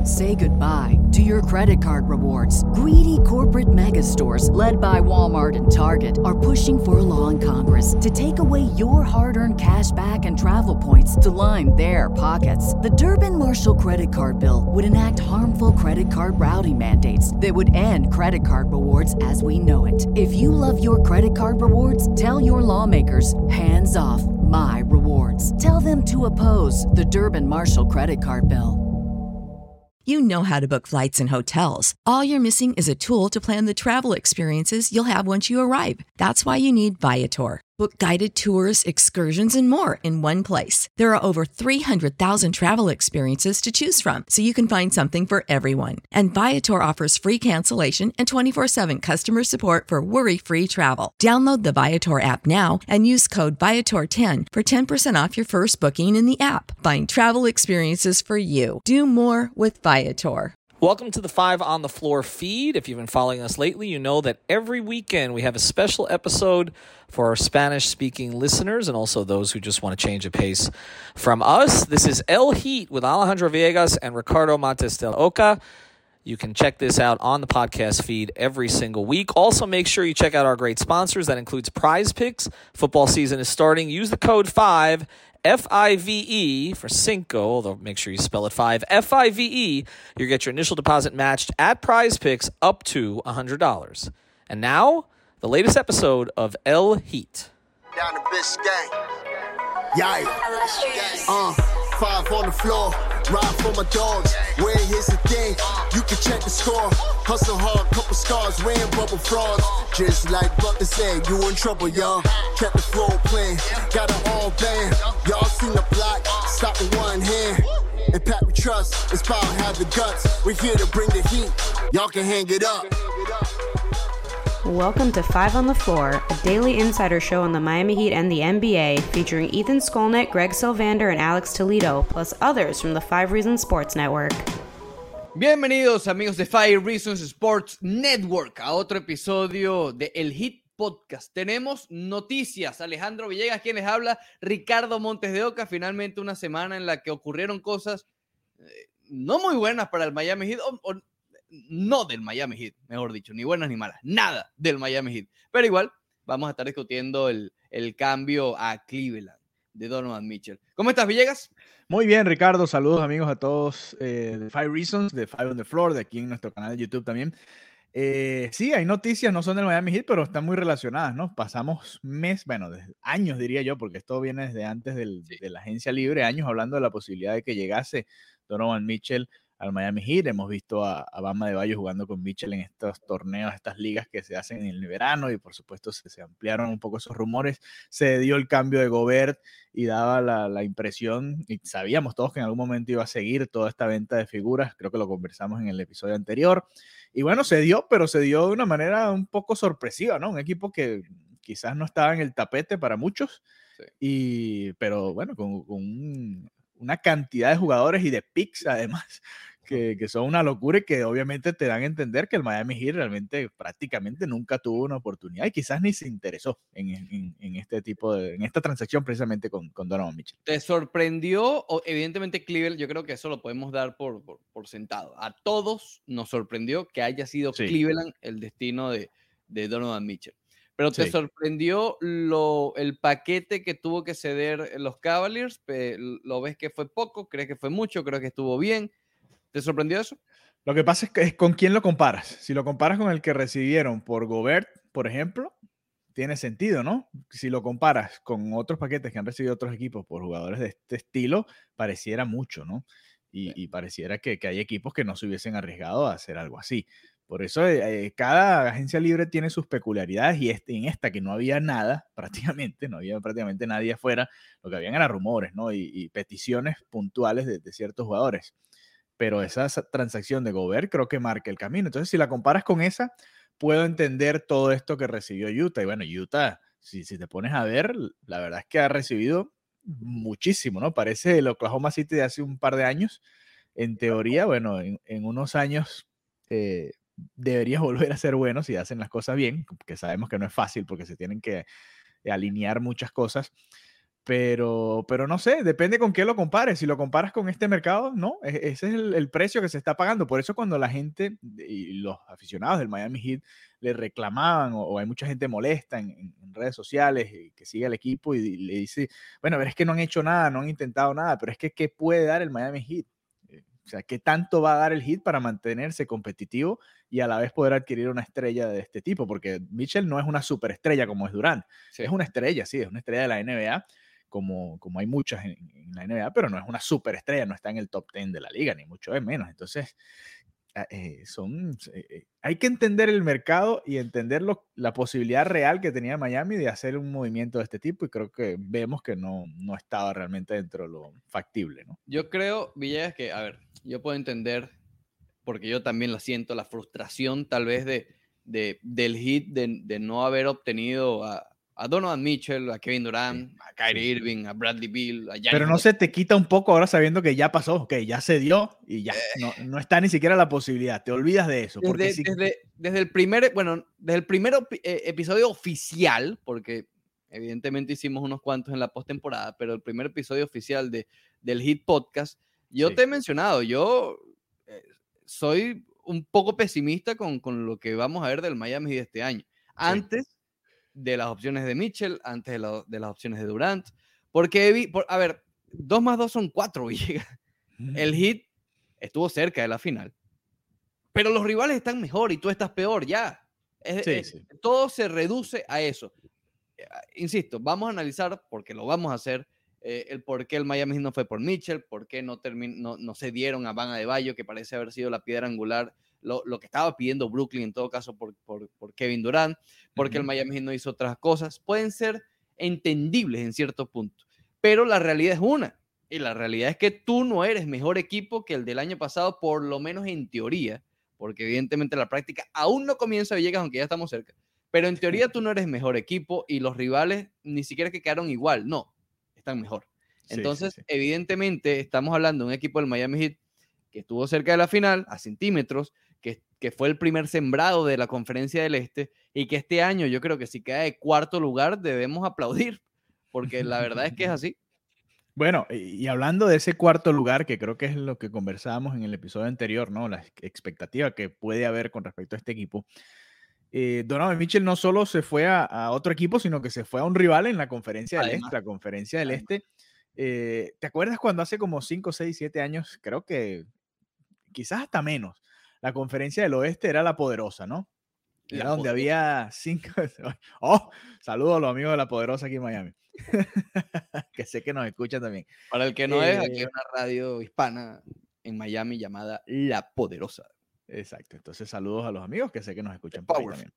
Say goodbye to your credit card rewards. Greedy corporate mega stores, led by Walmart and Target, are pushing for a law in Congress to take away your hard-earned cash back and travel points to line their pockets. The Durbin-Marshall credit card bill would enact harmful credit card routing mandates that would end credit card rewards as we know it. If you love your credit card rewards, tell your lawmakers, hands off my rewards. Tell them to oppose the Durbin-Marshall credit card bill. You know how to book flights and hotels. All you're missing is a tool to plan the travel experiences you'll have once you arrive. That's why you need Viator. Book guided tours, excursions, and more in one place. There are over 300,000 travel experiences to choose from, so you can find something for everyone. And Viator offers free cancellation and 24/7 customer support for worry-free travel. Download the Viator app now and use code Viator10 for 10% off your first booking in the app. Find travel experiences for you. Do more with Viator. Welcome to the Five on the Floor feed. If you've been following us lately, you know that every weekend we have a special episode for our Spanish-speaking listeners and also those who just want to change the pace from us. This is El Heat with Alejandro Villegas and Ricardo Montes del Oca. You can check this out on the podcast feed every single week. Also, make sure you check out our great sponsors. That includes Prize Picks. Football season is starting. Use the code 5, F-I-V-E for Cinco, although make sure you spell it 5, F-I-V-E. You get your initial deposit matched at Prize Picks up to $100. And now, the latest episode of El Heat. Down to Biscayne. Yeah. 5 on the floor. Ride for my dogs. Where here's the thing. You can check the score. Hustle hard, couple scars, wearing bubble frogs. Just like Butler said, you in trouble, y'all. Kept the floor playing. Got it all band. Y'all seen the block. Stop with one hand. And Pat we trust. It's power, have the guts. We're here to bring the heat. Y'all can hang it up. Welcome to Five on the Floor, a daily insider show on the Miami Heat and the NBA, featuring Ethan Skolnick, Greg Sylvander, and Alex Toledo, plus others from the 5 Reasons Sports Network. Bienvenidos amigos de 5 Reasons Sports Network a otro episodio de El Heat Podcast. Tenemos noticias. Alejandro Villegas quien les habla, Ricardo Montes de Oca. Finalmente una semana en la que ocurrieron cosas no muy buenas para el Miami Heat, o no del Miami Heat, mejor dicho, ni buenas ni malas, nada del Miami Heat. Pero igual vamos a estar discutiendo el cambio a Cleveland de Donovan Mitchell. ¿Cómo estás, Villegas? Muy bien, Ricardo. Saludos, amigos, a todos de 5 Reasons, de 5 on the Floor, de aquí en nuestro canal de YouTube también. Sí, hay noticias, no son del Miami Heat, pero están muy relacionadas, ¿no? Pasamos desde años, diría yo, porque esto viene desde antes de la agencia libre, años hablando de la posibilidad de que llegase Donovan Mitchell al Miami Heat. Hemos visto a Bama de Bayo jugando con Mitchell en estos torneos, estas ligas que se hacen en el verano, y por supuesto se ampliaron un poco esos rumores. Se dio el cambio de Gobert y daba la impresión, y sabíamos todos que en algún momento iba a seguir toda esta venta de figuras. Creo que lo conversamos en el episodio anterior. Y bueno, se dio, pero se dio de una manera un poco sorpresiva, ¿no? Un equipo que quizás no estaba en el tapete para muchos, sí. Pero bueno, con una cantidad de jugadores y de picks además que son una locura y que obviamente te dan a entender que el Miami Heat realmente prácticamente nunca tuvo una oportunidad y quizás ni se interesó en esta transacción precisamente con Donovan Mitchell. ¿Te sorprendió? Evidentemente Cleveland, yo creo que eso lo podemos dar por sentado. A todos nos sorprendió que haya sido Cleveland el destino de Donovan Mitchell. Pero ¿te sorprendió el paquete que tuvo que ceder los Cavaliers? ¿Lo ves que fue poco? ¿Crees que fue mucho? ¿Crees que estuvo bien? ¿Te sorprendió eso? Lo que pasa es que con quién lo comparas. Si lo comparas con el que recibieron por Gobert, por ejemplo, tiene sentido, ¿no? Si lo comparas con otros paquetes que han recibido otros equipos por jugadores de este estilo, pareciera mucho, ¿no? Y pareciera que hay equipos que no se hubiesen arriesgado a hacer algo así. Por eso cada agencia libre tiene sus peculiaridades, y en esta que no había nada, no había prácticamente nadie afuera, lo que habían eran rumores, ¿no? Y peticiones puntuales de ciertos jugadores. Pero esa transacción de Gobert creo que marca el camino. Entonces, si la comparas con esa, puedo entender todo esto que recibió Utah. Y bueno, Utah, si te pones a ver, la verdad es que ha recibido muchísimo, ¿no? Parece el Oklahoma City de hace un par de años. En teoría, bueno, en unos años debería volver a ser bueno si hacen las cosas bien, que sabemos que no es fácil porque se tienen que alinear muchas cosas. Pero no sé, depende con qué lo compares. Si lo comparas con este mercado, no, ese es el precio que se está pagando. Por eso cuando la gente y los aficionados del Miami Heat le reclamaban o hay mucha gente molesta en redes sociales que sigue al equipo y le dice, bueno, a ver, es que no han hecho nada, no han intentado nada, pero es que ¿qué puede dar el Miami Heat? O sea, ¿qué tanto va a dar el Heat para mantenerse competitivo y a la vez poder adquirir una estrella de este tipo? Porque Mitchell no es una superestrella como es Durant. Sí. Es una estrella, sí, es una estrella de la NBA, como hay muchas en la NBA, pero no es una superestrella, no está en el top 10 de la liga, ni mucho de menos. Entonces, hay que entender el mercado y entender la posibilidad real que tenía Miami de hacer un movimiento de este tipo, y creo que vemos que no estaba realmente dentro de lo factible, ¿no? Yo creo, Villegas, que, a ver, yo puedo entender, porque yo también la siento, la frustración tal vez del Heat de no haber obtenido a Donovan Mitchell, a Kevin Durant, sí, a Kyrie Irving, a Bradley Beal, a Giannis. Pero no se te quita un poco ahora sabiendo que ya pasó, ok, ya se dio y ya no está ni siquiera la posibilidad, te olvidas de eso. Desde el primer episodio oficial, porque evidentemente hicimos unos cuantos en la postemporada, pero el primer episodio oficial del Heat Podcast, yo te he mencionado, yo soy un poco pesimista con lo que vamos a ver del Miami de este año. Antes de las opciones de Mitchell, antes de las opciones de Durant, porque, a ver, 2 más 2 son 4, Villegas. El Heat estuvo cerca de la final, pero los rivales están mejor y tú estás peor, ya. Todo se reduce a eso. Insisto, vamos a analizar, porque lo vamos a hacer, el por qué el Miami no fue por Mitchell, por qué no se dieron a Bam Adebayo, que parece haber sido la piedra angular, lo que estaba pidiendo Brooklyn en todo caso por Kevin Durant, porque el Miami no hizo otras cosas. Pueden ser entendibles en cierto punto, pero la realidad es una, y la realidad es que tú no eres mejor equipo que el del año pasado, por lo menos en teoría, porque evidentemente la práctica aún no comienza, Villegas, aunque ya estamos cerca, pero en teoría tú no eres mejor equipo y los rivales ni siquiera que quedaron igual, no, están mejor. Entonces, evidentemente estamos hablando de un equipo del Miami Heat que estuvo cerca de la final, a centímetros, que fue el primer sembrado de la Conferencia del Este, y que este año yo creo que si queda de cuarto lugar debemos aplaudir, porque la verdad es que es así. Bueno, y hablando de ese cuarto lugar, que creo que es lo que conversábamos en el episodio anterior, ¿no? La expectativa que puede haber con respecto a este equipo. Donovan Mitchell no solo se fue a otro equipo, sino que se fue a un rival en la Conferencia del Este. La Conferencia del Este. ¿Te acuerdas cuando hace como 5, 6, 7 años, creo que quizás hasta menos, la Conferencia del Oeste era la poderosa, ¿no? Era donde había 5... ¡Oh! Saludos a los amigos de la poderosa aquí en Miami. Que sé que nos escuchan también. Para el que no es, aquí hay una radio hispana en Miami llamada La Poderosa. Exacto. Entonces, saludos a los amigos que sé que nos escuchan por ahí también.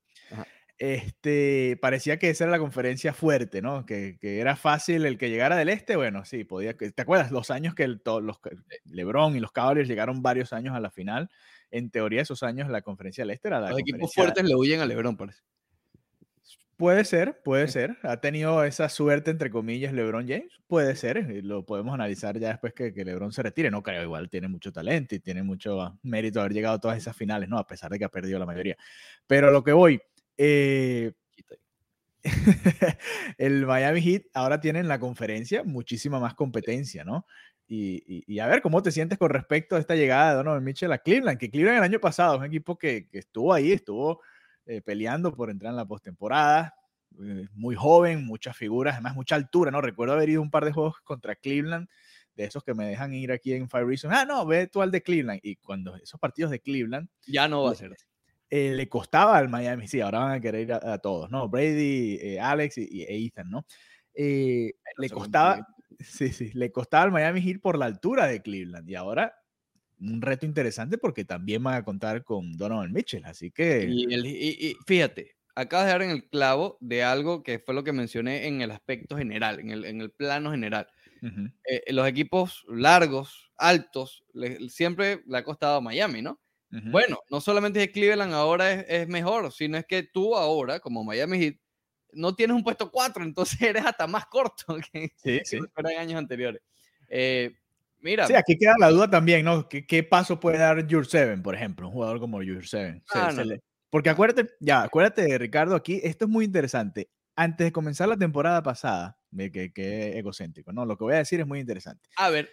Ajá. Parecía que esa era la conferencia fuerte, ¿no? Que era fácil el que llegara del este, bueno, sí, podía. ¿Te acuerdas? Los años que LeBron y los Cavaliers llegaron varios años a la final. En teoría, esos años la conferencia del este era la Los equipos fuertes le huyen a LeBron, parece. Puede ser. Ha tenido esa suerte, entre comillas, LeBron James. Puede ser. Lo podemos analizar ya después que LeBron se retire. No creo, igual tiene mucho talento y tiene mucho mérito haber llegado a todas esas finales, ¿no? A pesar de que ha perdido la mayoría. Pero a lo que voy, el Miami Heat ahora tiene en la conferencia muchísima más competencia, ¿no? Y a ver, ¿cómo te sientes con respecto a esta llegada de Donovan Mitchell a Cleveland? Que Cleveland el año pasado es un equipo que estuvo ahí, peleando por entrar en la postemporada, muy joven, muchas figuras, además mucha altura, ¿no? Recuerdo haber ido un par de juegos contra Cleveland, de esos que me dejan ir aquí en Five Reasons. No, ve tú al de Cleveland. Y cuando esos partidos de Cleveland... Ya no va a ser. Le costaba al Miami, sí, ahora van a querer ir a todos, ¿no? Brady, Alex y Ethan, ¿no? Le costaba al Miami Heat por la altura de Cleveland, y ahora un reto interesante porque también van a contar con Donovan Mitchell, así que... Y fíjate, acabas de dar en el clavo de algo que fue lo que mencioné en el aspecto general, en el plano general. Uh-huh. Los equipos largos, altos, siempre le ha costado a Miami, ¿no? Uh-huh. Bueno, no solamente es que Cleveland ahora es mejor, sino es que tú ahora, como Miami Heat, no tienes un puesto 4, entonces eres hasta más corto que en años anteriores. Mira. Sí, aquí queda la duda también, ¿no? ¿Qué paso puede dar Jurseven, por ejemplo? Un jugador como Jurseven. Porque acuérdate, Ricardo, aquí esto es muy interesante. antes de comenzar la temporada pasada, que egocéntrico, ¿no? Lo que voy a decir es muy interesante. A ver.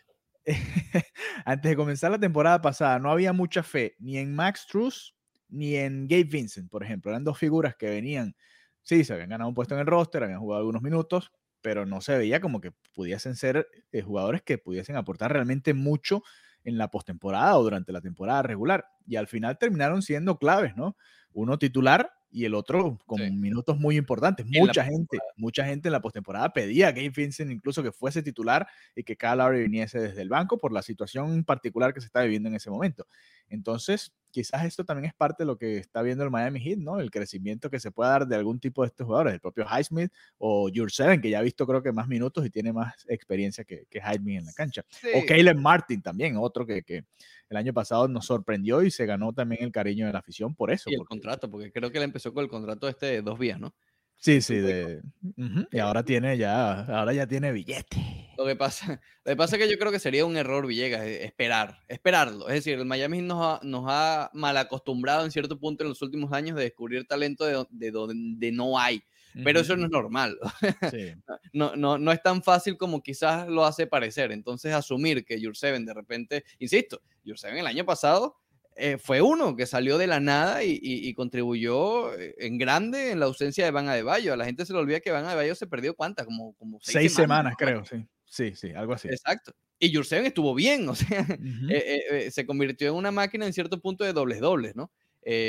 Antes de comenzar la temporada pasada, no había mucha fe ni en Max Strus ni en Gabe Vincent, por ejemplo. Eran dos figuras que venían, sí, se habían ganado un puesto en el roster, habían jugado algunos minutos, pero no se veía como que pudiesen ser jugadores que pudiesen aportar realmente mucho en la postemporada o durante la temporada regular. Y al final terminaron siendo claves, ¿no? Uno titular y el otro con minutos muy importantes. Mucha gente en la postemporada pedía a Gabe Vincent incluso que fuese titular y que Kyle Lowry viniese desde el banco por la situación particular que se está viviendo en ese momento. Entonces, quizás esto también es parte de lo que está viendo el Miami Heat, ¿no? El crecimiento que se puede dar de algún tipo de estos jugadores, el propio Highsmith o Jurseven, que ya ha visto creo que más minutos y tiene más experiencia que Highsmith en la cancha. Sí. O Caleb Martin también, otro que el año pasado nos sorprendió y se ganó también el cariño de la afición por eso. Y el contrato, porque creo que él empezó con el contrato de 2 vías, ¿no? Sí, sí, y ahora ya tiene billete. Lo que pasa es que yo creo que sería un error, Villegas, esperarlo. Es decir, el Miami nos ha mal acostumbrado en cierto punto en los últimos años de descubrir talento de donde no hay. Pero eso no es normal. Sí. No es tan fácil como quizás lo hace parecer. Entonces, asumir que Jurseven de repente, insisto, Jurseven el año pasado fue uno que salió de la nada y contribuyó en grande en la ausencia de Bam Adebayo. A la gente se le olvida que Bam Adebayo se perdió ¿cuántas? Como 6 semanas, creo, sí. Sí, algo así. Exacto. Y Jurseven estuvo bien, o sea, se convirtió en una máquina en cierto punto de dobles, ¿no?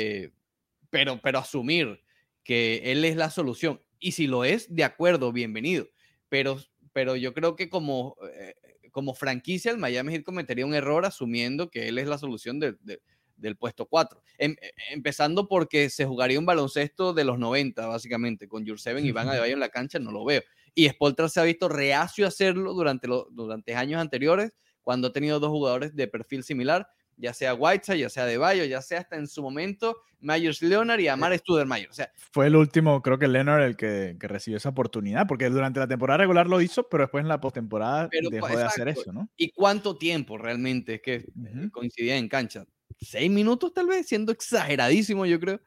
Pero asumir que él es la solución, y si lo es, de acuerdo, bienvenido. Pero yo creo que como franquicia, el Miami Heat cometería un error asumiendo que él es la solución del puesto 4. Empezando porque se jugaría un baloncesto de los 90, básicamente, con Jurseven y Bam Adebayo en la cancha, no lo veo. Y Spoelstra se ha visto reacio a hacerlo durante años anteriores, cuando ha tenido dos jugadores de perfil similar, ya sea Whiteside, ya sea Adebayo, ya sea hasta en su momento Meyers Leonard y Amar Stoudemire. O sea, fue el último, creo que Leonard, el que recibió esa oportunidad, porque durante la temporada regular lo hizo, pero después en la postemporada dejó de hacer eso, ¿no? ¿Y cuánto tiempo realmente es que coincidía en cancha? 6 minutos tal vez, siendo exageradísimo yo creo,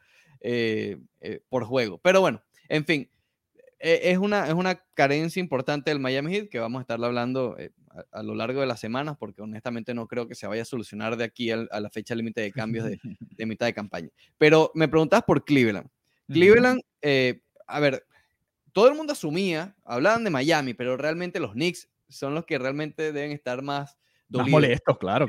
por juego. Pero bueno, en fin, es una carencia importante del Miami Heat que vamos a estarlo hablando a lo largo de las semanas, porque honestamente no creo que se vaya a solucionar de aquí a la fecha límite de cambios de mitad de campaña. Pero me preguntabas por Cleveland. Cleveland, a ver, todo el mundo asumía, hablaban de Miami, pero realmente los Knicks son los que realmente deben estar más dolidos. Más molestos, claro.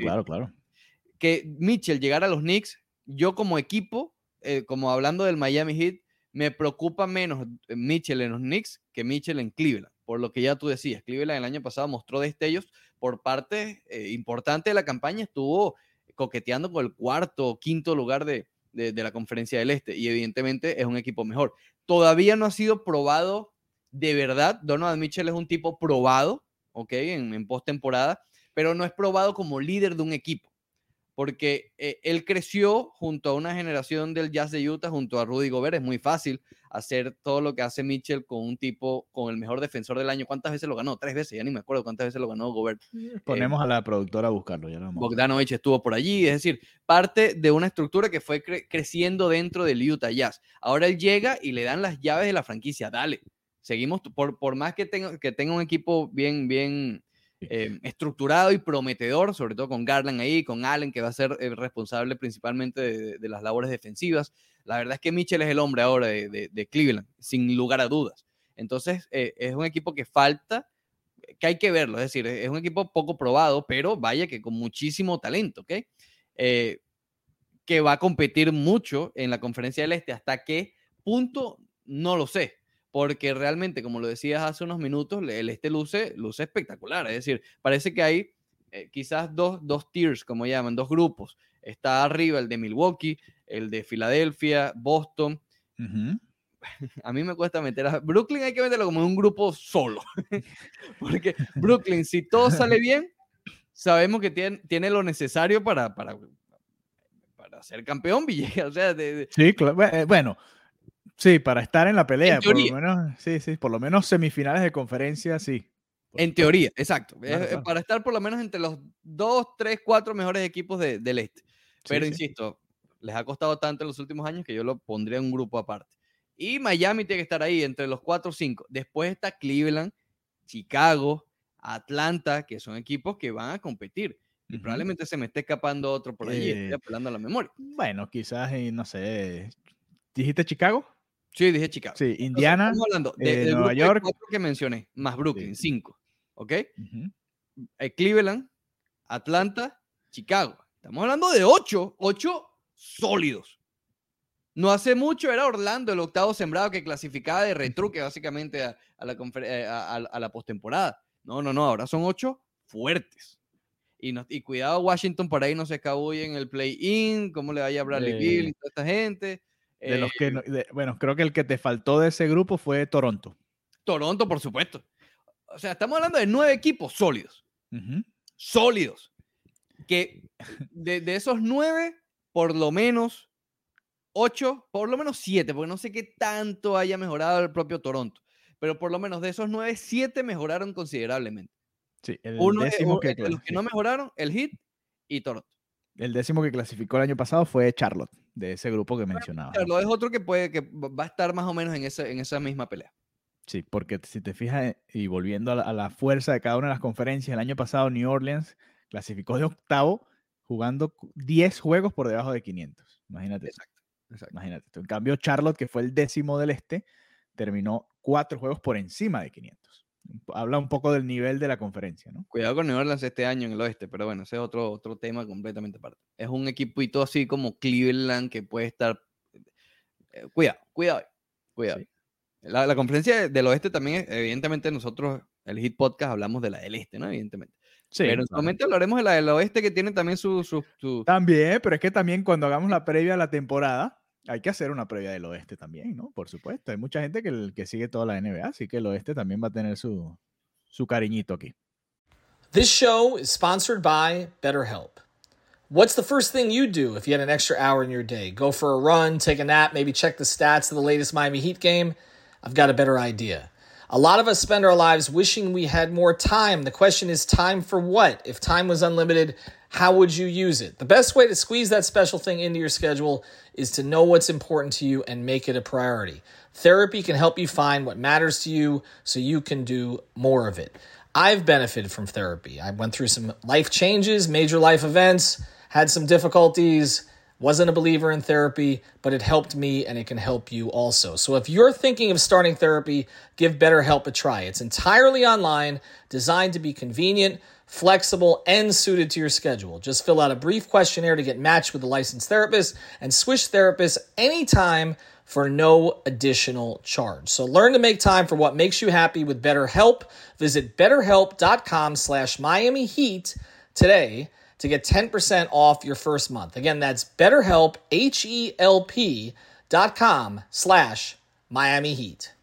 Que Mitchell llegara a los Knicks, yo como equipo, como hablando del Miami Heat, me preocupa menos Mitchell en los Knicks que Mitchell en Cleveland, por lo que ya tú decías. Cleveland el año pasado mostró destellos por parte importante de la campaña, estuvo coqueteando con el cuarto o quinto lugar de la Conferencia del Este, y evidentemente es un equipo mejor. Todavía no ha sido probado de verdad. Donovan Mitchell es un tipo probado, ¿ok? En postemporada, pero no es probado como líder de un equipo, porque él creció junto a una generación del Jazz de Utah, junto a Rudy Gobert. Es muy fácil hacer todo lo que hace Mitchell con un tipo, con el mejor defensor del año. ¿Cuántas veces lo ganó? 3 veces, ya ni me acuerdo cuántas veces lo ganó Gobert. Ponemos a la productora a buscarlo. Ya Bogdanovich estuvo por allí, es decir, parte de una estructura que fue creciendo dentro del Utah Jazz. Ahora él llega y le dan las llaves de la franquicia. Dale, seguimos, por más que tenga un equipo bien estructurado y prometedor, sobre todo con Garland ahí, con Allen, que va a ser responsable principalmente de las labores defensivas. La verdad es que Mitchell es el hombre ahora de Cleveland, sin lugar a dudas. Entonces, es un equipo que falta, que hay que verlo, es decir, es un equipo poco probado, pero vaya que con muchísimo talento, ¿ok? Que va a competir mucho en la Conferencia del Este. ¿Hasta qué punto? No lo sé. Porque realmente, como lo decías hace unos minutos, el este luce espectacular. Es decir, parece que hay quizás dos tiers, como llaman, dos grupos. Está arriba el de Milwaukee, el de Filadelfia, Boston. A mí me cuesta meter a Brooklyn, hay que meterlo como un grupo solo. Porque Brooklyn, si todo sale bien, sabemos que tiene lo necesario para ser campeón, Villegas. O sea, sí, claro. Bueno. Sí, para estar en la pelea, por lo menos, sí, por lo menos semifinales de conferencia, sí. En teoría, exacto. Claro. Para estar por lo menos entre los 2, 3, 4 mejores equipos del este. Pero insisto, les ha costado tanto en los últimos años que yo lo pondría en un grupo aparte. Y Miami tiene que estar ahí entre los 4 o 5. Después está Cleveland, Chicago, Atlanta, que son equipos que van a competir. Y probablemente se me esté escapando otro por allí. Estoy apelando a la memoria. Bueno, quizás, no sé. ¿Dijiste Chicago? Sí, dije Chicago. Sí, Indiana, estamos hablando del Nueva grupo York. de 4 que mencioné, más Brooklyn, Sí. 5. ¿Ok? Cleveland, Atlanta, Chicago. Estamos hablando de 8 sólidos. No hace mucho era Orlando, el octavo sembrado que clasificaba de retruque básicamente a la postemporada. No, ahora son 8 fuertes. Y cuidado, Washington por ahí no se escabulle en el play-in, cómo le vaya a Bradley Beal y toda esta gente. De los que bueno, creo que el que te faltó de ese grupo fue Toronto. Toronto, por supuesto. O sea, estamos hablando de 9 equipos sólidos. Sólidos. Que de esos 9, por lo menos 8, por lo menos 7, porque no sé qué tanto haya mejorado el propio Toronto. Pero por lo menos de esos 9, 7 mejoraron considerablemente. Sí, el Uno décimo de los que no mejoraron, el Heat y Toronto. El décimo que clasificó el año pasado fue Charlotte, de ese grupo que mencionaba. Charlotte es otro que va a estar más o menos en esa misma pelea. Sí, porque si te fijas, y volviendo a la fuerza de cada una de las conferencias, el año pasado New Orleans clasificó de octavo jugando 10 juegos por debajo de 500. Imagínate. Exacto. Imagínate. En cambio, Charlotte, que fue el décimo del este, terminó 4 juegos por encima de 500. Habla un poco del nivel de la conferencia, ¿no? Cuidado con New Orleans este año en el oeste, pero bueno, ese es otro tema completamente aparte. Es un equipito así como Cleveland que puede estar... Cuidado. Sí. La conferencia del oeste también, evidentemente nosotros, el Hit Podcast, hablamos de la del este, ¿no? Evidentemente. Sí, pero en su momento hablaremos de la del oeste que tiene también su... También, pero es que también cuando hagamos la previa a la temporada, hay que hacer una previa del oeste también, ¿no? Por supuesto. Hay mucha gente que sigue toda la NBA, así que el oeste también va a tener su cariñito aquí. This show is sponsored by BetterHelp. What's the first thing you do if you had an extra hour in your day? Go for a run, take a nap, maybe check the stats of the latest Miami Heat game? I've got a better idea. A lot of us spend our lives wishing we had more time. The question is, time for what? If time was unlimited, how would you use it? The best way to squeeze that special thing into your schedule is to know what's important to you and make it a priority. Therapy can help you find what matters to you so you can do more of it. I've benefited from therapy. I went through some life changes, major life events, had some difficulties, wasn't a believer in therapy, but it helped me and it can help you also. So if you're thinking of starting therapy, give BetterHelp a try. It's entirely online, designed to be convenient, flexible, and suited to your schedule. Just fill out a brief questionnaire to get matched with a licensed therapist and switch therapists anytime for no additional charge. So learn to make time for what makes you happy with BetterHelp. Visit BetterHelp.com/Miami Heat today to get 10% off your first month. Again, that's BetterHelp, HELP.com/Miami Heat.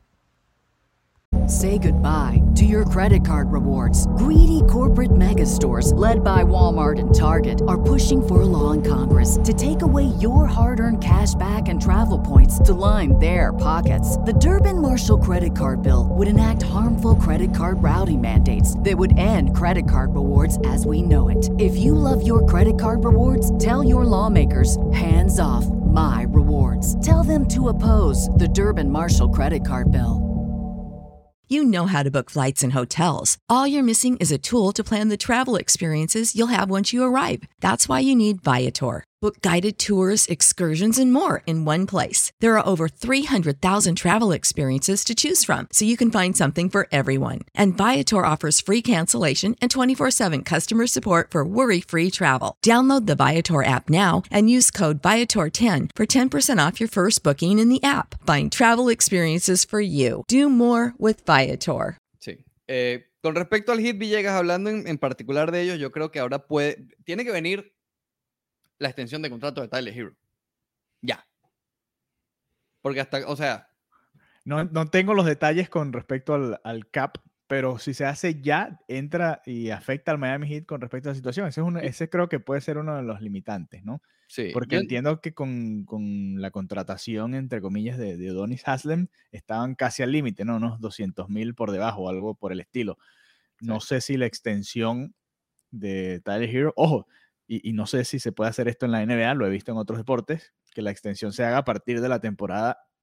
Say goodbye to your credit card rewards. Greedy corporate mega stores, led by Walmart and Target, are pushing for a law in Congress to take away your hard-earned cash back and travel points to line their pockets. The Durbin-Marshall credit card bill would enact harmful credit card routing mandates that would end credit card rewards as we know it. If you love your credit card rewards, tell your lawmakers, hands off my rewards. Tell them to oppose the Durbin-Marshall credit card bill. You know how to book flights and hotels. All you're missing is a tool to plan the travel experiences you'll have once you arrive. That's why you need Viator. Book guided tours, excursions, and more in one place. There are over 300,000 travel experiences to choose from, so you can find something for everyone. And Viator offers free cancellation and 24/7 customer support for worry-free travel. Download the Viator app now and use code Viator10 for 10% off your first booking in the app. Find travel experiences for you. Do more with Viator. Sí. Con respecto al Heat, Villegas, hablando en particular de ellos, yo creo que ahora tiene que venir la extensión de contrato de Tyler Hero. Ya. Porque No tengo los detalles con respecto al cap, pero si se hace ya, entra y afecta al Miami Heat con respecto a la situación. Ese creo que puede ser uno de los limitantes, ¿no? Sí. Porque entiendo que con la contratación, entre comillas, de Udonis Haslem, estaban casi al límite, ¿no? Unos 200,000 por debajo o algo por el estilo. No sé si la extensión de Tyler Hero, ojo, y no sé si se puede hacer esto en la NBA, lo he visto en otros deportes, que la extensión se haga a partir de la temporada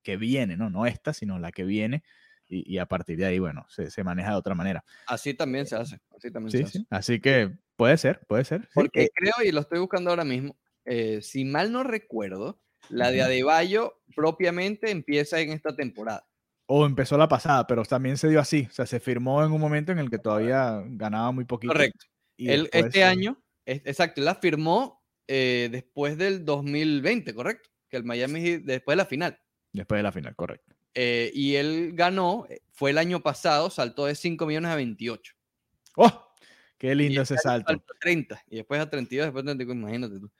que viene, ¿no? No esta, sino la que viene. Y a partir de ahí, bueno, se maneja de otra manera. Así también se hace. Sí. Así que puede ser. Sí. Porque creo, y lo estoy buscando ahora mismo, si mal no recuerdo, la de Adebayo propiamente empieza en esta temporada. O empezó la pasada, pero también se dio así. O sea, se firmó en un momento en el que todavía ganaba muy poquito. Correcto. Y Él, después, este año, exacto, él la firmó después del 2020, ¿correcto? Que el Miami Heat, después de la final. Después de la final, correcto. Y él ganó, fue el año pasado, saltó de 5 millones a 28. ¡Oh! ¡Qué lindo ese salto! A 30, y después a 32, después a 34, imagínate tú.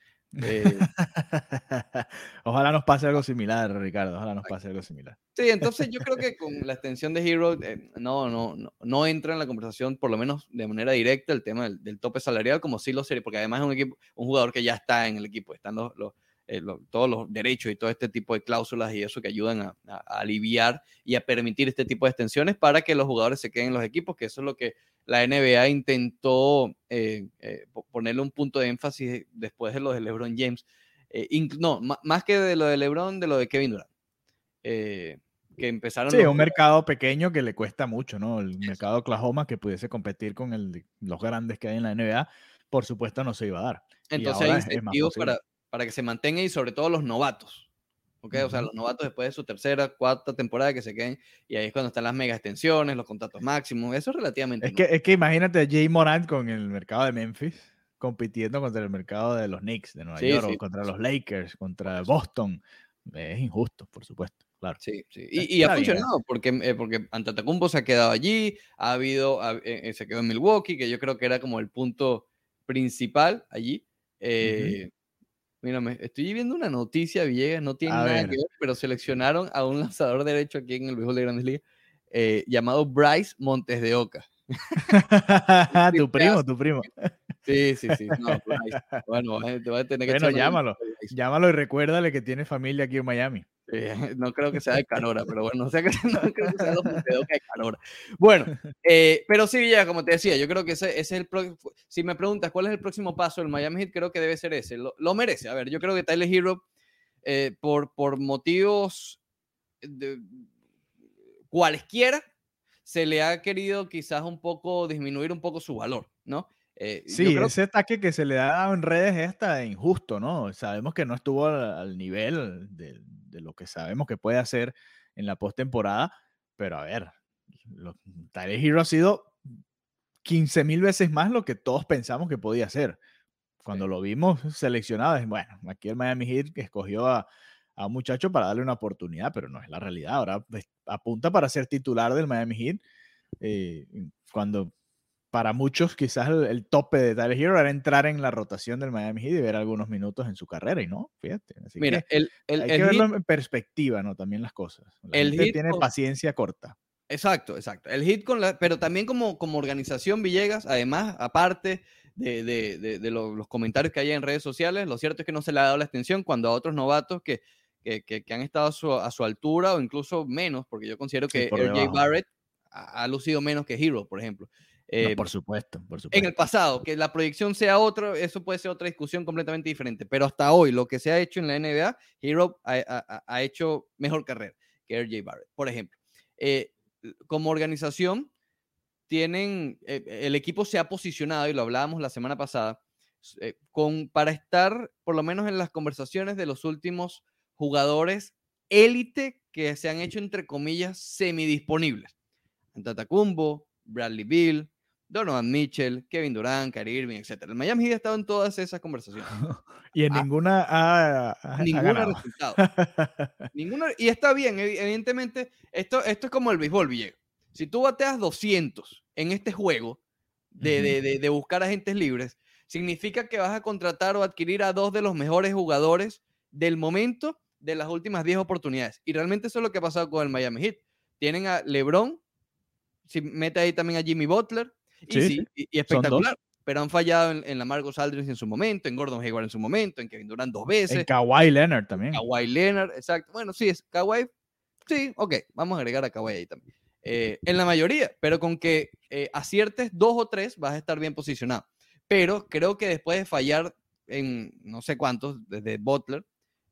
Ojalá nos pase algo similar, Ricardo. Ojalá nos pase algo similar. Sí, entonces yo creo que con la extensión de Hero no entra en la conversación, por lo menos de manera directa, el tema del tope salarial, como sí lo sería, porque además es un jugador que ya está en el equipo, están todos los derechos y todo este tipo de cláusulas y eso que ayudan a aliviar y a permitir este tipo de extensiones para que los jugadores se queden en los equipos, que eso es lo que la NBA intentó ponerle un punto de énfasis después de lo de LeBron James. Más que de lo de LeBron, de lo de Kevin Durant. Que empezaron... Sí, un mercado pequeño que le cuesta mucho, ¿no? El mercado de Oklahoma, que pudiese competir con los grandes que hay en la NBA, por supuesto no se iba a dar. Entonces hay incentivos para que se mantenga y sobre todo los novatos. ¿Okay? O sea, los novatos después de su tercera, cuarta temporada que se queden, y ahí es cuando están las mega extensiones, los contratos máximos, eso es relativamente... Es que imagínate a Jay Morant con el mercado de Memphis, compitiendo contra el mercado de los Knicks de Nueva York, o contra los Lakers, contra Boston. Es injusto, por supuesto, claro. Sí. Y ha funcionado, porque Antetokounmpo se ha quedado allí, se quedó en Milwaukee, que yo creo que era como el punto principal allí. Mira, estoy viendo una noticia, Villegas, no tiene nada que ver, pero seleccionaron a un lanzador derecho aquí en el béisbol de Grandes Ligas, llamado Bryce Montes de Oca. tu primo. Sí. No, Bryce. Bueno, te voy a tener que llámalo y recuérdale que tiene familia aquí en Miami. No creo que sea de Canora, pero bueno, no creo que sea los Montes de Oca de Canora. Bueno, pero sí, Villegas, como te decía, yo creo que ese es el si me preguntas cuál es el próximo paso del Miami Heat, creo que debe ser ese. Lo merece. A ver, yo creo que Tyler Hero, por motivos cualesquiera, se le ha querido quizás disminuir un poco su valor, ¿no? Sí, ese ataque que se le ha dado en redes es hasta injusto, ¿no? Sabemos que no estuvo al nivel de lo que sabemos que puede hacer en la postemporada, pero a ver, Tyler Hero ha sido 15,000 veces más lo que todos pensamos que podía ser. Cuando lo vimos seleccionado, bueno, aquí el Miami Heat escogió a un muchacho para darle una oportunidad, pero no es la realidad. Ahora apunta para ser titular del Miami Heat, cuando para muchos quizás el tope de Tyler Hero era entrar en la rotación del Miami Heat y ver algunos minutos en su carrera, y no, fíjate. Así mira, que hay que verlo en perspectiva, ¿no? También las cosas. La gente tiene paciencia corta. Exacto. El Heat pero también como organización, Villegas, además, aparte de los comentarios que hay en redes sociales, lo cierto es que no se le ha dado la extensión cuando a otros novatos que han estado a su altura o incluso menos, porque yo considero que R.J. Barrett ha lucido menos que Hero, por ejemplo. No, por supuesto. En el pasado, que la proyección sea otro, eso puede ser otra discusión completamente diferente, pero hasta hoy lo que se ha hecho en la NBA, Hero ha hecho mejor carrera que R.J. Barrett, por ejemplo. Como organización, el equipo se ha posicionado, y lo hablábamos la semana pasada, para estar por lo menos en las conversaciones de los últimos jugadores élite que se han hecho, entre comillas, semidisponibles. Antetokounmpo, Bradley Beal, Donovan Mitchell, Kevin Durant, Kyrie Irving, etc. El Miami Heat ha estado en todas esas conversaciones. Y en ninguna ha resultado. Y está bien, evidentemente. Esto es como el béisbol, Villegas. Si tú bateas 200 en este juego de buscar agentes libres, significa que vas a contratar o adquirir a 2 de los mejores jugadores del momento de las últimas 10 oportunidades. Y realmente eso es lo que ha pasado con el Miami Heat. Tienen a LeBron, si mete ahí también a Jimmy Butler, y espectacular, pero han fallado en la Marcus Aldridge en su momento, en Gordon Hayward en su momento, en Kevin Durant 2 veces. En Kawhi Leonard también. Kawhi Leonard, exacto. Bueno, sí, es Kawhi. Sí, ok, vamos a agregar a Kawhi ahí también. En la mayoría, pero con que aciertes 2 o 3 vas a estar bien posicionado. Pero creo que después de fallar en no sé cuántos, desde Butler,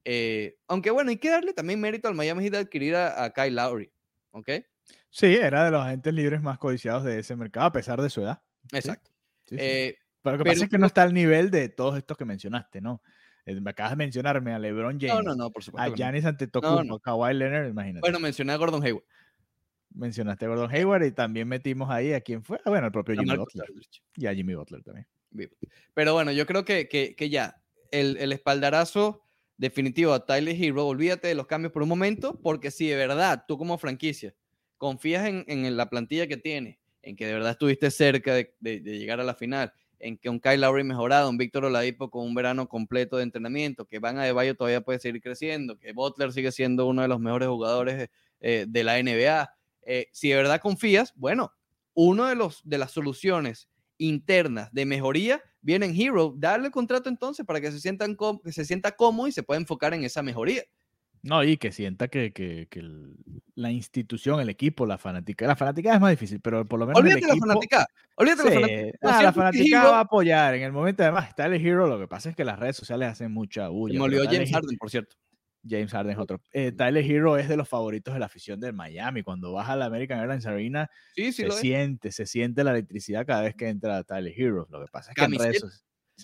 Aunque bueno, hay que darle también mérito al Miami Heat de adquirir a Kyle Lowry, ¿ok? Sí, era de los agentes libres más codiciados de ese mercado, a pesar de su edad. Exacto. Sí, sí. Pero lo que pero pasa es que no está al nivel de todos estos que mencionaste, ¿no? Me acabas de mencionarme a LeBron James, no, por supuesto a que no. Giannis Antetokounmpo, No. a Kawhi Leonard, imagínate. Bueno, mencioné a Gordon Hayward. Mencionaste a Gordon Hayward y también metimos ahí a quién fue. Bueno, el propio Jimmy Butler. Y a Jimmy Butler también. Pero bueno, yo creo que ya el espaldarazo definitivo a Tyler Hero, olvídate de los cambios por un momento, porque si de verdad tú como franquicia confías en la plantilla que tienes, en que de verdad estuviste cerca de llegar a la final, en que un Kyle Lowry mejorado, un Víctor Oladipo con un verano completo de entrenamiento, que Bam Adebayo todavía puede seguir creciendo, que Butler sigue siendo uno de los mejores jugadores de la NBA. Si de verdad confías, bueno, uno de las soluciones internas de mejoría viene en Hero, darle el contrato entonces para que se sienta cómodo y se pueda enfocar en esa mejoría. No, y que sienta que la institución, el equipo, la fanática es más difícil, pero por lo menos olvídate el equipo... Olvídate sí, la fanática. la fanática va a apoyar en el momento. Además, Tyler Hero, lo que pasa es que las redes sociales hacen mucha bulla. Me olvidó James Harden, por cierto. James Harden es otro. Tyler Hero es de los favoritos de la afición del Miami. Cuando vas a la American Airlines Arena, se siente la electricidad cada vez que entra Tyler Hero. Lo que pasa es que en redes...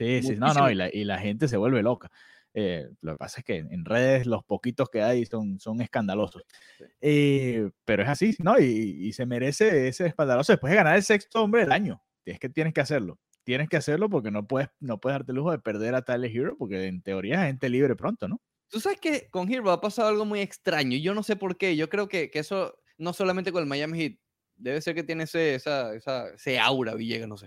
y la gente se vuelve loca. Lo que pasa es que en redes los poquitos que hay son escandalosos. Pero es así, ¿no? Y se merece ese espaldarazo después de ganar el sexto hombre del año. Tienes que hacerlo. Tienes que hacerlo porque no puedes darte el lujo de perder a Tyler Hero, porque en teoría es gente libre pronto, ¿no? Tú sabes que con Hero ha pasado algo muy extraño. Yo no sé por qué. Yo creo que eso no solamente con el Miami Heat. Debe ser que tiene ese aura, Villegas, no sé.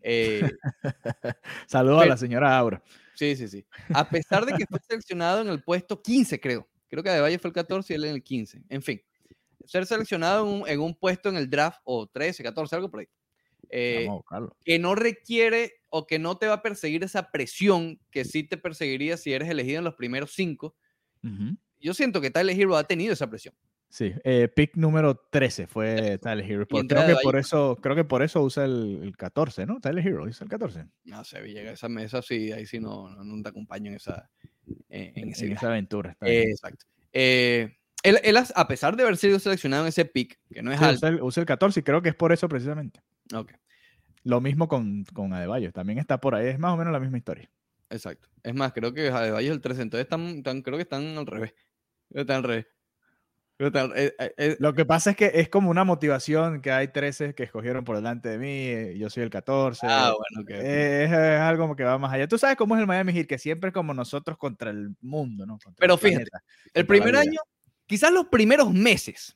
Saludos a la señora Aura. Sí. A pesar de que fue seleccionado en el puesto 15, creo que Adebayo fue el 14 y él en el 15. En fin, ser seleccionado en un puesto en el draft, o 13, 14, algo por ahí. Vamos a buscarlo. Que no requiere o que no te va a perseguir esa presión que sí te perseguiría si eres elegido en los primeros 5. Yo siento que Tyler Hero ha tenido esa presión. Sí, pick número 13 fue Tyler Hero. Creo que por eso usa el 14, ¿no? Tyler Hero usa el 14. No sé, Villegas, esa mesa sí, ahí sí no te acompaño en esa aventura. Exacto. Él, a pesar de haber sido seleccionado en ese pick, que no es alto. Usa el 14 y creo que es por eso precisamente. Ok. Lo mismo con Adebayo, también está por ahí, es más o menos la misma historia. Exacto. Es más, creo que Adebayo es el 13, entonces creo que están al revés. Lo que pasa es que es como una motivación que hay 13 que escogieron por delante de mí, yo soy el 14. Bueno, es algo que va más allá. Tú sabes cómo es el Miami Heat, que siempre es como nosotros contra el mundo, ¿no? Pero fíjate, el primer año, quizás los primeros meses,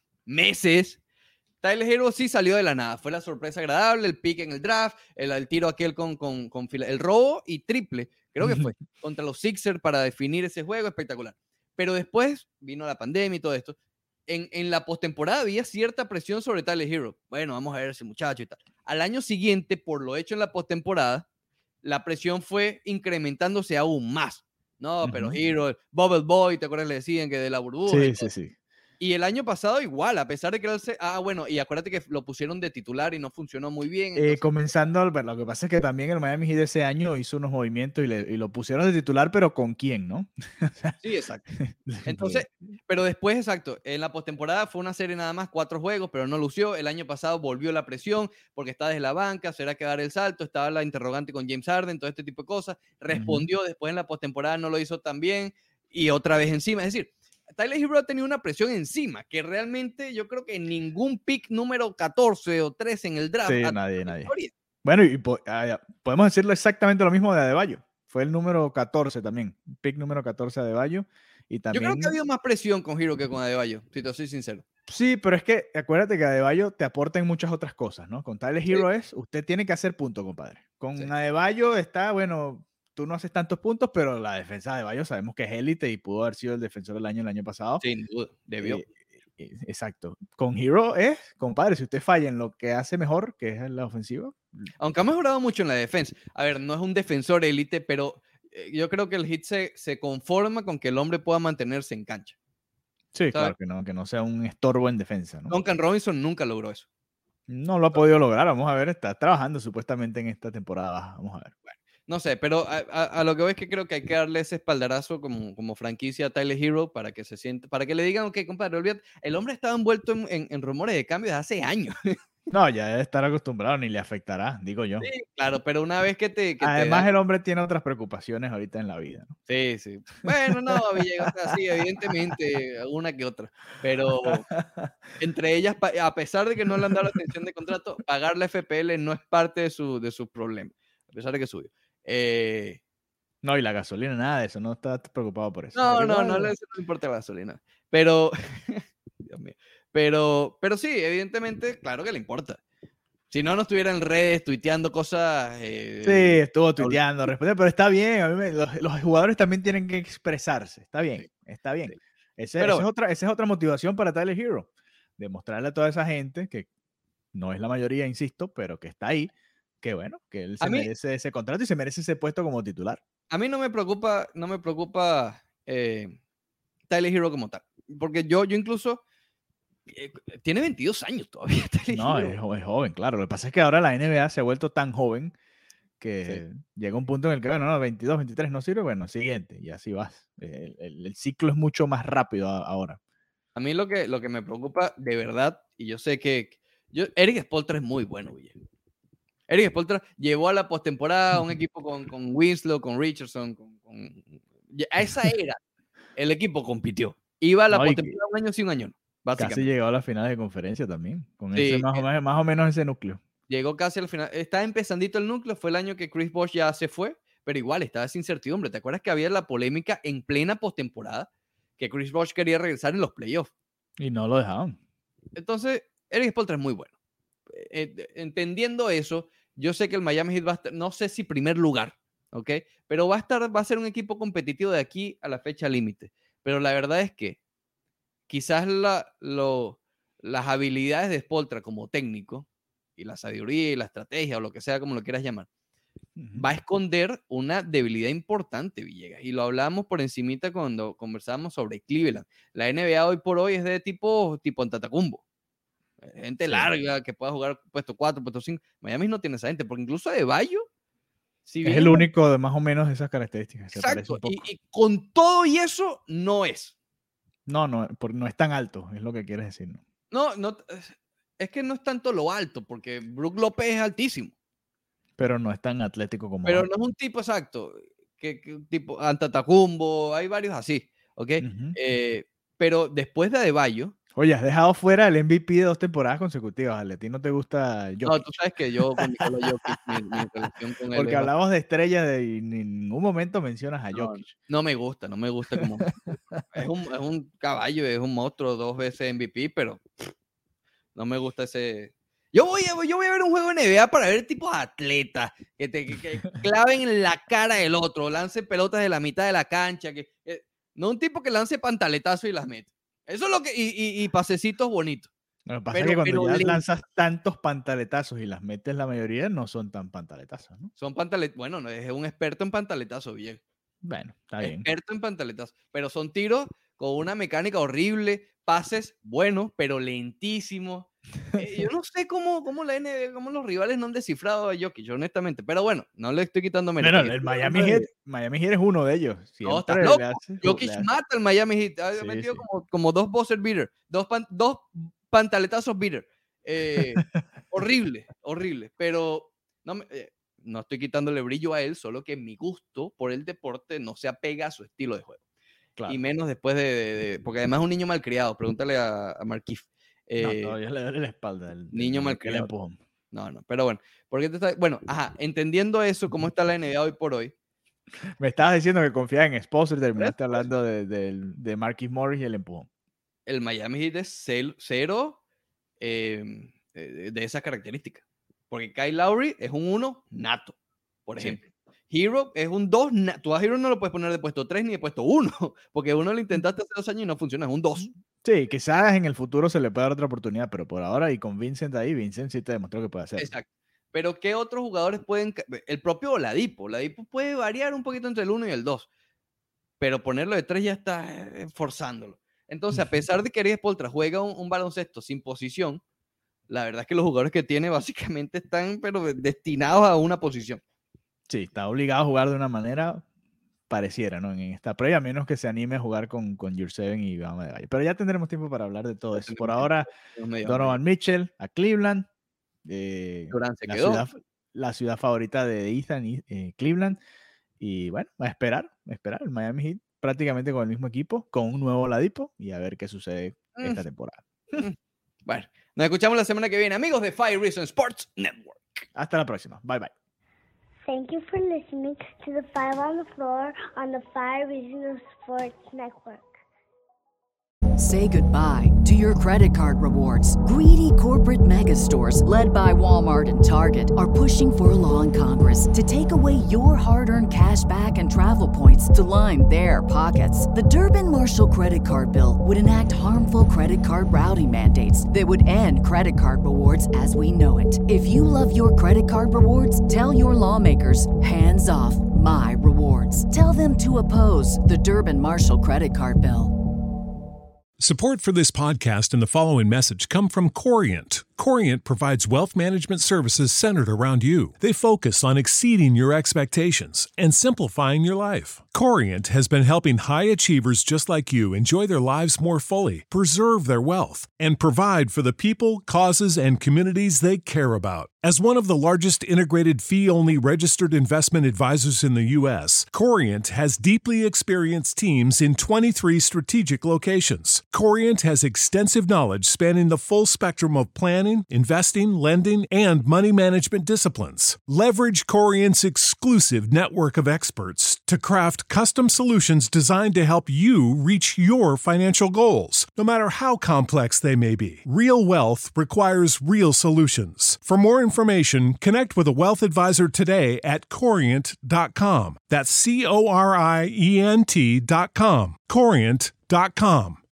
Tyler Hero sí salió de la nada. Fue la sorpresa agradable, el pick en el draft, el tiro aquel con el robo y triple, creo que fue, contra los Sixers para definir ese juego, espectacular. Pero después vino la pandemia y todo esto. En la postemporada había cierta presión sobre Tyler Hero. Bueno, vamos a ver ese muchacho y tal. Al año siguiente, por lo hecho en la postemporada, la presión fue incrementándose aún más. No, pero Hero, Bubble Boy, ¿te acuerdas? Le decían que de la burbuja. Sí. Y el año pasado igual, a pesar de que bueno, y acuérdate que lo pusieron de titular y no funcionó muy bien. Entonces... Comenzando, lo que pasa es que también el Miami Heat ese año hizo unos movimientos y lo pusieron de titular, pero ¿con quién, no? Sí, exacto. Entonces, pero después, exacto, en la postemporada fue una serie nada más, 4 juegos, pero no lució. El año pasado volvió la presión porque está desde la banca, será que dar el salto, estaba la interrogante con James Harden, todo este tipo de cosas. Respondió después en la postemporada, no lo hizo tan bien y otra vez encima. Es decir, Tyler Hero ha tenido una presión encima que realmente yo creo que ningún pick número 14 o 13 en el draft. Sí, nadie. Bueno, y podemos decirlo exactamente lo mismo de Adebayo. Fue el número 14 también. Pick número 14 de Adebayo. Y también... Yo creo que ha habido más presión con Hero que con Adebayo, si te soy sincero. Sí, pero es que acuérdate que Adebayo te aporta en muchas otras cosas, ¿no? Con Tyler Hero usted tiene que hacer punto, compadre. Con Adebayo está, bueno... Tú no haces tantos puntos, pero la defensa de Adebayo sabemos que es élite y pudo haber sido el defensor del año el año pasado. Sin duda, debió. Exacto. Con Hero compadre, si usted falla en lo que hace mejor, que es la ofensiva. Aunque ha mejorado mucho en la defensa. A ver, no es un defensor élite, pero yo creo que el Heat se conforma con que el hombre pueda mantenerse en cancha. Sí, ¿sabes? Claro, que no sea un estorbo en defensa, ¿no? Duncan Robinson nunca logró eso. No lo ha podido lograr, vamos a ver, está trabajando supuestamente en esta temporada. Vamos a ver. Bueno, No sé, pero a lo que voy es que creo que hay que darle ese espaldarazo como franquicia a Tyler Hero para que se sienta, para que le digan, ok, compadre, olvídate. El hombre estaba envuelto en rumores de cambio desde hace años. No, ya debe estar acostumbrado, ni le afectará, digo yo. Sí, claro, pero una vez que te Además, dan... el hombre tiene otras preocupaciones ahorita en la vida, ¿no? Sí, sí. Bueno, no, Villegas, o sea, sí, evidentemente, una que otra. Pero entre ellas, a pesar de que no le han dado la extensión de contrato, pagar la FPL no es parte de su problema, a pesar de que subió. No, y la gasolina, nada de eso, no estás preocupado por eso. No, Pero no, igual, no le importa la gasolina. Pero, Dios mío. Pero sí, evidentemente, claro que le importa. Si no, no estuviera en redes tuiteando cosas. sí, estuvo tuiteando, respondiendo, pero está bien. Los jugadores también tienen que expresarse. Está bien, Sí, está bien. sí. Esa es otra motivación para Tyler Hero. Demostrarle a toda esa gente que no es la mayoría, insisto, pero que está ahí, que bueno, que él se merece ese contrato y se merece ese puesto como titular. A mí no me preocupa Tyler Hero como tal. Porque yo incluso tiene 22 años todavía. No, es joven, claro. Lo que pasa es que ahora la NBA se ha vuelto tan joven que llega un punto en el que, bueno, no, 22, 23 no sirve, bueno, siguiente, y así vas. El ciclo es mucho más rápido ahora. A mí lo que me preocupa de verdad, y yo sé que Eric Spoelstra es muy bueno, Guillermo. Eric Spoelstra llevó a la postemporada a un equipo con Winslow, con Richardson, a esa era el equipo compitió. Iba a la postemporada un año sí, un año no, básicamente. Casi llegó a las finales de conferencia también, con ese más o menos ese núcleo. Llegó casi al final. Estaba empezandito el núcleo, fue el año que Chris Bosh ya se fue, pero igual estaba esa incertidumbre. ¿Te acuerdas que había la polémica en plena postemporada que Chris Bosh quería regresar en los playoffs? Y no lo dejaban. Entonces, Eric Spoelstra es muy bueno. Entendiendo eso, yo sé que el Miami Heat va a estar, no sé si primer lugar, ¿ok? Pero va a ser un equipo competitivo de aquí a la fecha límite. Pero la verdad es que quizás las habilidades de Spoelstra como técnico y la sabiduría y la estrategia o lo que sea como lo quieras llamar, va a esconder una debilidad importante, Villegas. Y lo hablamos por encimita cuando conversábamos sobre Cleveland. La NBA hoy por hoy es de tipo Antetokounmpo. Gente larga que pueda jugar puesto 4, puesto 5. Miami no tiene esa gente, porque incluso Adebayo, si es el único de más o menos esas características. Exacto, y con todo y eso no es. No es tan alto, es lo que quieres decir, ¿no? No, es que no es tanto lo alto, porque Brook López es altísimo. Pero no es tan atlético como... Pero no es un tipo exacto, que tipo Antetokounmpo, hay varios así, ¿ok? Pero después de Adebayo... Oye, has dejado fuera el MVP de 2 temporadas consecutivas, Ale. ¿A ti no te gusta Jokic? No, tú sabes que yo con Nikola Jokic, mi relación con él... Porque hablamos de estrellas y en ningún momento mencionas a Jokic. No me gusta como... es un caballo, es un monstruo, 2 veces MVP, pero no me gusta ese... Yo voy a ver un juego de NBA para ver tipos atletas que claven en la cara del otro, lancen pelotas de la mitad de la cancha, no un tipo que lance pantaletazos y las mete. Eso es lo que... Y pasecitos bonitos. Lo que pasa es que cuando ya lanzas tantos pantaletazos y las metes, la mayoría no son tan pantaletazos, ¿no? Son bueno, no, es un experto en pantaletazos, bien. Bueno, está bien. Experto en pantaletazos. Pero son tiros con una mecánica horrible, pases buenos, pero lentísimos. Yo no sé cómo la NBA, cómo los rivales no han descifrado a Jokic, honestamente. Pero bueno, no le estoy quitando mérito. Bueno, el Miami Heat es uno de ellos. No, estás loco. Jokic mata al Miami Heat. Ha metido como 2 buzzer beater, dos pantaletazos beater. Horrible. Pero no estoy quitándole brillo a él, solo que mi gusto por el deporte no se apega a su estilo de juego. Claro. Y menos después porque además es un niño malcriado. Pregúntale a Markieff. No, todavía le duele la espalda. El niño malcriado. No, pero bueno. Entendiendo eso, cómo está la NBA hoy por hoy. Me estabas diciendo que confiabas en Spoelstra y terminaste hablando de Markieff Morris y el empujón. El Miami Heat es cero de esas características. Porque Kyle Lowry es un 1 nato, por ejemplo. Hero es un 2. Tú a Hero no lo puedes poner de puesto 3 ni de puesto 1, porque uno lo intentaste hace 2 años y no funciona, es un 2. Sí, quizás en el futuro se le pueda dar otra oportunidad, pero por ahora, y con Vincent ahí, Vincent sí te demostró que puede hacer. Exacto. Pero ¿qué otros jugadores pueden...? El propio Oladipo puede variar un poquito entre el 1 y el 2, pero ponerlo de 3 ya está forzándolo. Entonces, a pesar de que Eric Spoelstra juega un baloncesto sin posición, la verdad es que los jugadores que tiene básicamente están pero destinados a una posición. Sí, está obligado a jugar de una manera, pareciera, ¿no? En esta previa, a menos que se anime a jugar con Jurseven y Bama de Valle. Pero ya tendremos tiempo para hablar de todo eso. Por ahora, Donovan Mitchell a Cleveland. Durant se quedó. La ciudad favorita de Ethan, Cleveland. Y bueno, a esperar. El Miami Heat prácticamente con el mismo equipo, con un nuevo Oladipo, y a ver qué sucede esta temporada. Bueno, nos escuchamos la semana que viene, amigos de Five Reasons Sports Network. Hasta la próxima. Bye, bye. Thank you for listening to the Five on the Floor on the Five Reasons Sports Network. Say goodbye to your credit card rewards. Greedy corporate mega stores, led by Walmart and Target, are pushing for a law in Congress to take away your hard-earned cash back and travel points to line their pockets. The Durbin-Marshall credit card bill would enact harmful credit card routing mandates that would end credit card rewards as we know it. If you love your credit card rewards, tell your lawmakers, hands off my rewards. Tell them to oppose the Durbin-Marshall credit card bill. Support for this podcast and the following message come from Corient. Corient provides wealth management services centered around you. They focus on exceeding your expectations and simplifying your life. Corient has been helping high achievers just like you enjoy their lives more fully, preserve their wealth, and provide for the people, causes, and communities they care about. As one of the largest integrated fee-only registered investment advisors in the U.S., Corient has deeply experienced teams in 23 strategic locations. Corient has extensive knowledge spanning the full spectrum of planning, investing, lending, and money management disciplines. Leverage Corient's exclusive network of experts to craft custom solutions designed to help you reach your financial goals, no matter how complex they may be. Real wealth requires real solutions. For more information, connect with a wealth advisor today at Corient.com. That's Corient.com. Corient.com.